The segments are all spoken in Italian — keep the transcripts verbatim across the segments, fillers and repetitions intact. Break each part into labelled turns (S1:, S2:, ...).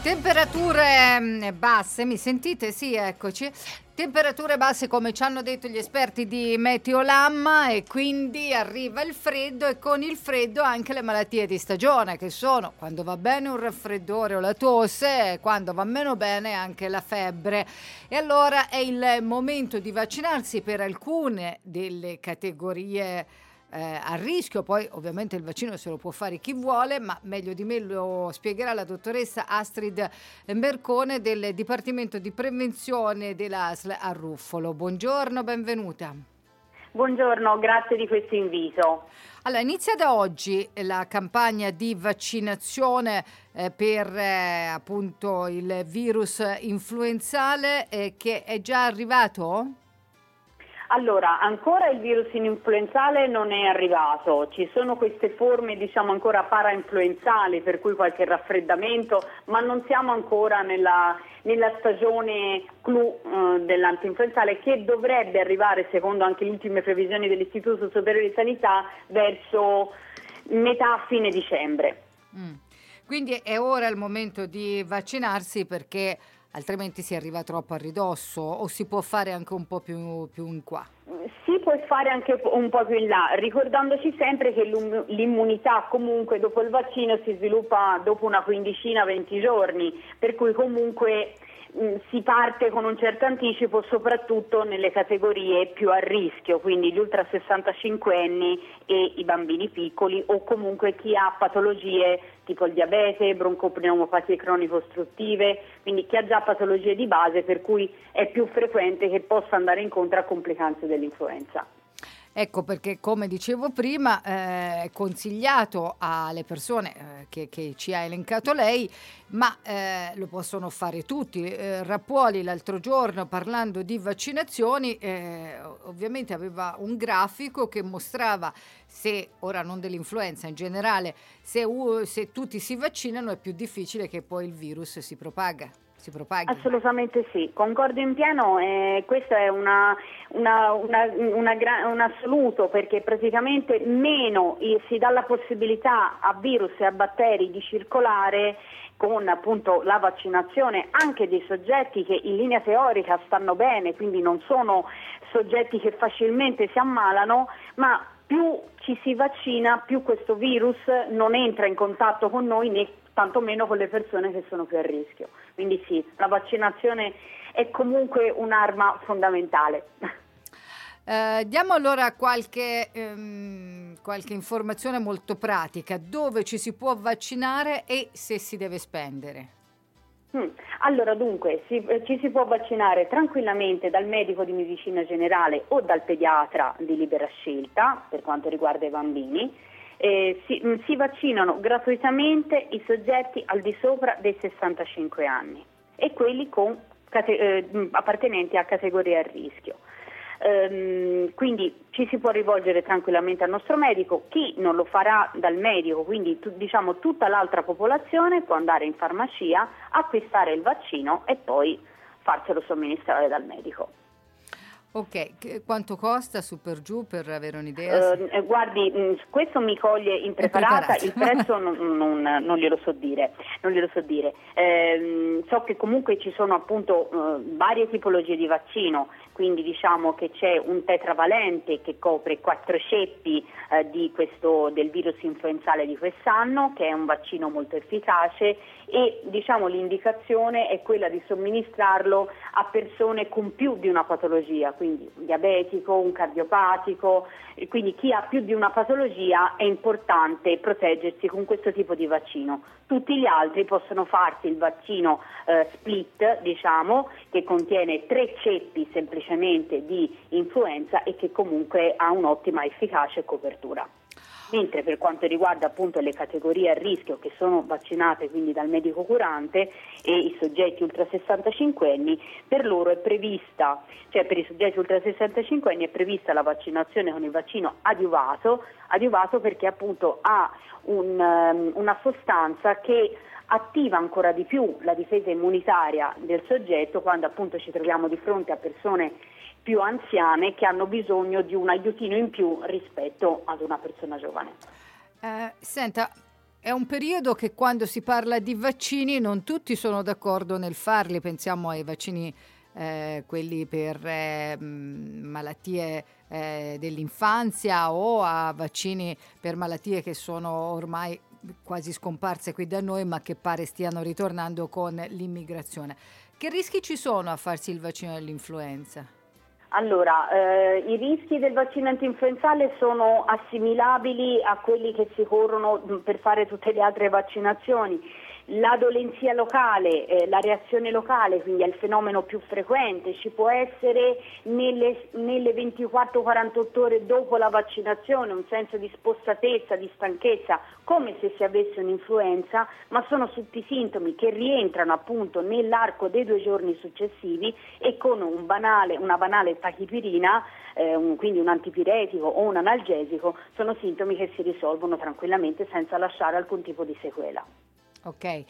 S1: Temperature mh, basse, mi sentite? Sì, eccoci. Temperature basse come ci hanno detto gli esperti di Meteolamma, e quindi arriva il freddo, e con il freddo anche le malattie di stagione, che sono, quando va bene, un raffreddore o la tosse, e quando va meno bene anche la febbre. E allora è il momento di vaccinarsi per alcune delle categorie Eh, a rischio. Poi ovviamente il vaccino se lo può fare chi vuole, ma meglio di me lo spiegherà la dottoressa Astrid Mercone del Dipartimento di Prevenzione dell'A S L a Ruffolo. Buongiorno, benvenuta.
S2: Buongiorno, grazie di questo invito.
S1: Allora, inizia da oggi la campagna di vaccinazione eh, per eh, appunto il virus influenzale eh, che è già arrivato?
S2: Allora, ancora il virus influenzale non è arrivato, ci sono queste forme diciamo ancora parainfluenzali, per cui qualche raffreddamento, ma non siamo ancora nella, nella stagione clou eh, dell'antinfluenzale, che dovrebbe arrivare, secondo anche le ultime previsioni dell'Istituto Superiore di Sanità, verso metà fine dicembre.
S1: Mm. Quindi è ora il momento di vaccinarsi, perché altrimenti si arriva troppo a ridosso, o si può fare anche un po' più, più in qua?
S2: Si può fare anche un po' più in là, ricordandoci sempre che l'immunità comunque dopo il vaccino si sviluppa dopo una quindicina venti giorni, per cui comunque mh, si parte con un certo anticipo, soprattutto nelle categorie più a rischio, quindi gli ultra sessantacinque anni e i bambini piccoli, o comunque chi ha patologie tipo il diabete, broncopneumopatie cronico-ostruttive, quindi chi ha già patologie di base, per cui è più frequente che possa andare incontro a complicanze dell'influenza.
S1: Ecco perché, come dicevo prima, eh, è consigliato alle persone eh, che, che ci ha elencato lei, ma eh, lo possono fare tutti. Eh, Rappuoli l'altro giorno, parlando di vaccinazioni, eh, ovviamente aveva un grafico che mostrava, se ora non dell'influenza in generale, se, uh, se tutti si vaccinano è più difficile che poi il virus si propaga. Si propaghi.
S2: Assolutamente sì, concordo in pieno, eh, questo è una, una, una, una gra- un assoluto, perché praticamente meno eh, si dà la possibilità a virus e a batteri di circolare con appunto la vaccinazione anche dei soggetti che in linea teorica stanno bene, quindi non sono soggetti che facilmente si ammalano, ma più ci si vaccina, più questo virus non entra in contatto con noi, né tantomeno con le persone che sono più a rischio. Quindi sì, la vaccinazione è comunque un'arma fondamentale.
S1: Eh, diamo allora qualche, ehm, qualche informazione molto pratica: dove ci si può vaccinare e se si deve spendere.
S2: Mm. Allora dunque si, eh, ci si può vaccinare tranquillamente dal medico di medicina generale o dal pediatra di libera scelta per quanto riguarda i bambini. Eh, si, mh, si vaccinano gratuitamente i soggetti al di sopra dei sessantacinque anni e quelli con, cate- eh, mh, appartenenti a categorie a rischio. Ehm, quindi ci si può rivolgere tranquillamente al nostro medico. Chi non lo farà dal medico, quindi tu, diciamo tutta l'altra popolazione, può andare in farmacia, acquistare il vaccino e poi farselo somministrare dal medico.
S1: Ok, che, quanto costa su per giù, per avere un'idea?
S2: Uh, eh, guardi, mh, questo mi coglie impreparata, il prezzo non, non, non glielo so dire, non glielo so dire. Eh, so che comunque ci sono appunto uh, varie tipologie di vaccino, quindi diciamo che c'è un tetravalente che copre quattro ceppi eh, di questo, del virus influenzale di quest'anno, che è un vaccino molto efficace, e diciamo l'indicazione è quella di somministrarlo a persone con più di una patologia, quindi un diabetico, un cardiopatico, e quindi chi ha più di una patologia è importante proteggersi con questo tipo di vaccino. Tutti gli altri possono farsi il vaccino eh, split, diciamo, che contiene tre ceppi semplicemente di influenza e che comunque ha un'ottima efficacia e copertura. Mentre per quanto riguarda appunto le categorie a rischio che sono vaccinate quindi dal medico curante e i soggetti ultra sessantacinque anni, per loro è prevista, cioè per i soggetti ultra sessantacinque anni è prevista la vaccinazione con il vaccino adiuvato, adiuvato perché appunto ha un, um, una sostanza che attiva ancora di più la difesa immunitaria del soggetto quando appunto ci troviamo di fronte a persone più anziane che hanno bisogno di un aiutino in più rispetto ad una persona giovane.
S1: Eh, senta, è un periodo che quando si parla di vaccini non tutti sono d'accordo nel farli, pensiamo ai vaccini eh, quelli per eh, malattie eh, dell'infanzia o a vaccini per malattie che sono ormai quasi scomparse qui da noi ma che pare stiano ritornando con l'immigrazione. Che rischi ci sono a farsi il vaccino dell'influenza?
S2: Allora, eh, i rischi del vaccino antinfluenzale sono assimilabili a quelli che si corrono per fare tutte le altre vaccinazioni. La dolenzia locale, eh, la reazione locale, quindi è il fenomeno più frequente, ci può essere nelle, nelle ventiquattro quarantotto ore dopo la vaccinazione, un senso di spossatezza, di stanchezza, come se si avesse un'influenza, ma sono tutti sintomi che rientrano appunto nell'arco dei due giorni successivi e con un banale, una banale tachipirina, eh, un, quindi un antipiretico o un analgesico, sono sintomi che si risolvono tranquillamente senza lasciare alcun tipo di sequela.
S1: Ok,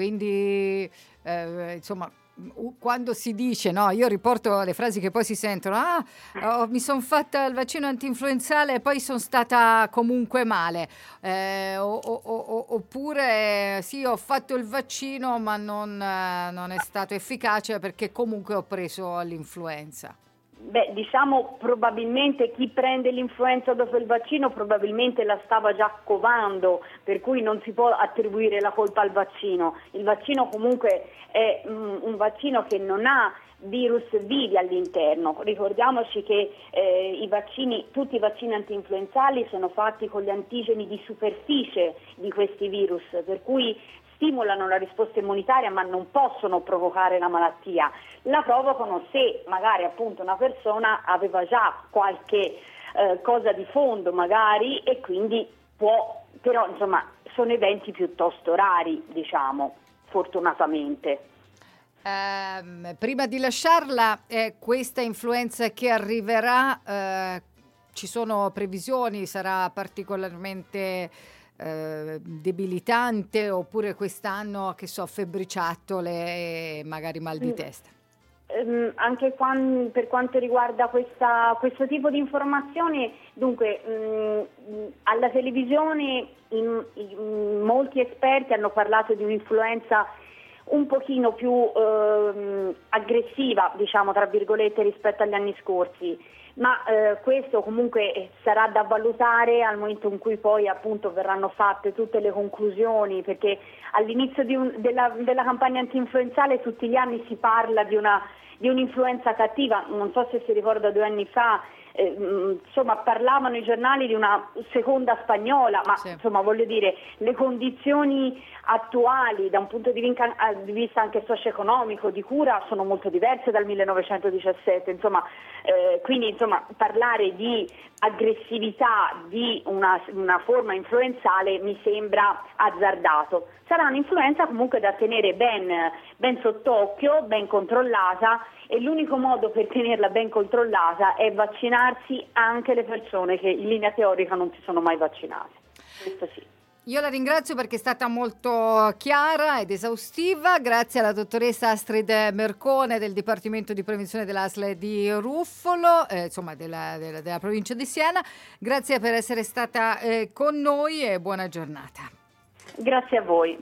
S1: quindi eh, insomma quando si dice, no, io riporto le frasi che poi si sentono, ah, oh, mi sono fatta il vaccino antinfluenzale e poi sono stata comunque male, eh, o, o, o, oppure sì, ho fatto il vaccino ma non, eh, non è stato efficace perché comunque ho preso l'influenza.
S2: Beh, diciamo probabilmente chi prende l'influenza dopo il vaccino probabilmente la stava già covando, per cui non si può attribuire la colpa al vaccino. Il vaccino comunque è um, un vaccino che non ha virus vivi all'interno. Ricordiamoci che eh, i vaccini, tutti i vaccini antinfluenzali sono fatti con gli antigeni di superficie di questi virus, per cui stimolano la risposta immunitaria ma non possono provocare la malattia. La provocano se magari appunto una persona aveva già qualche eh, cosa di fondo magari e quindi può, però insomma sono eventi piuttosto rari, diciamo, fortunatamente.
S1: Eh, prima di lasciarla, eh, questa influenza che arriverà, eh, ci sono previsioni, sarà particolarmente Eh, debilitante oppure quest'anno che so febbriciattole e magari mal di testa?
S2: Um, anche quando, per quanto riguarda questa, questo tipo di informazioni, dunque um, alla televisione in, in, molti esperti hanno parlato di un'influenza un pochino più um, aggressiva, diciamo tra virgolette, rispetto agli anni scorsi. Ma eh, questo comunque sarà da valutare al momento in cui poi appunto verranno fatte tutte le conclusioni, perché all'inizio di un, della, della campagna antinfluenzale tutti gli anni si parla di una di un'influenza cattiva, non so se si ricorda due anni fa, eh, insomma parlavano i giornali di una seconda spagnola, ma sì. Insomma voglio dire, le condizioni attuali da un punto di vista anche socio-economico, di cura, sono molto diverse dal millenovecentodiciassette, insomma, eh, quindi insomma parlare di aggressività di una, una forma influenzale mi sembra azzardato. Sarà un'influenza comunque da tenere ben, ben sott'occhio, ben controllata, e l'unico modo per tenerla ben controllata è vaccinarsi anche le persone che in linea teorica non si sono mai vaccinate. Questo sì.
S1: Io la ringrazio perché è stata molto chiara ed esaustiva. Grazie alla dottoressa Astrid Mercone del Dipartimento di Prevenzione dell'A S L di Ruffolo, eh, insomma della, della, della provincia di Siena. Grazie per essere stata eh, con noi e buona giornata.
S2: Grazie a voi.